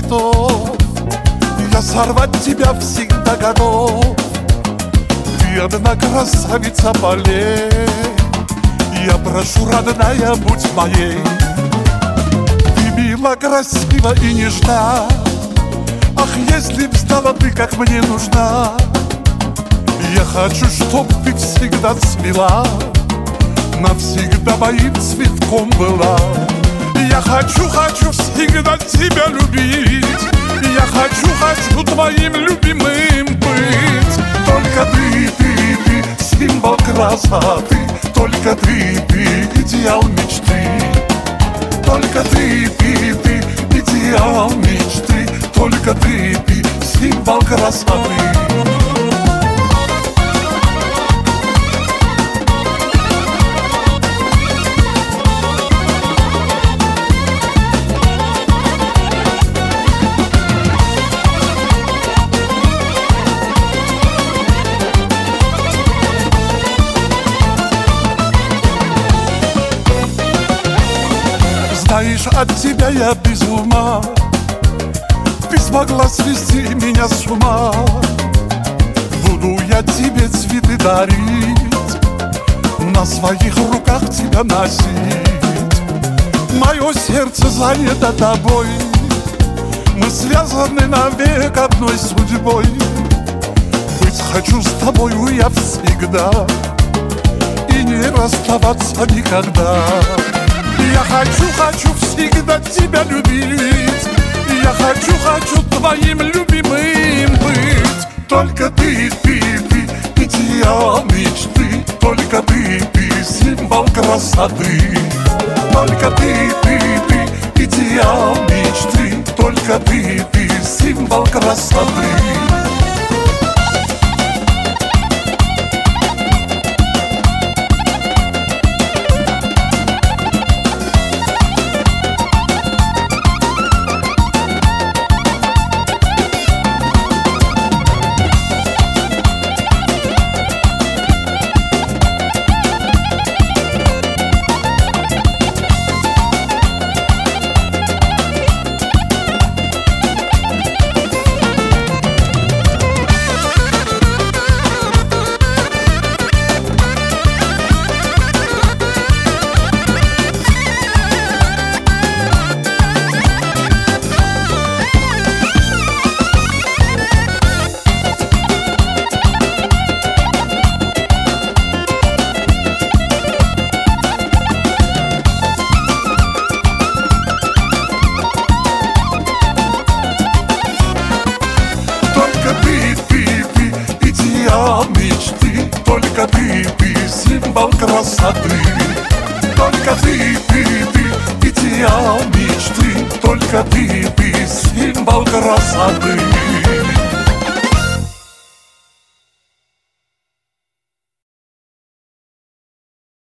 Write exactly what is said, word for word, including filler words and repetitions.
цветов. Я сорвать тебя всегда готов. Ты одна красавица полей. Я прошу, родная, будь моей. Ты мила, красива и нежна. Ах, если б знала ты, как мне нужна. Я хочу, чтоб ты всегда цвела, навсегда моим цветком была. Я хочу, хочу всегда тебя любить. Я хочу, хочу твоим любимым быть. Только ты, ты, ты, символ красоты. Только ты, ты, идеал мечты. Только ты, ты, ты, идеал мечты. Только ты, ты, символ красоты. Знаешь, от тебя я без ума. Ты смогла свести меня с ума. Буду я тебе цветы дарить, на своих руках тебя носить. Мое сердце занято тобой. Мы связаны навек одной судьбой. Быть хочу с тобою я всегда и не расставаться никогда. Я хочу, хочу всегда тебя любить. Я хочу, хочу твоим любимым быть. Только ты, ты, ты, идеал мечты. Только ты, ты, символ красоты. Только ты, ты, ты, идеал мечты. Только ты, ты, символ красоты. Мечты, только ты, ты, символ красоты. Только ты, ты, ты, идеал мечты. Только ты, ты, символ красоты.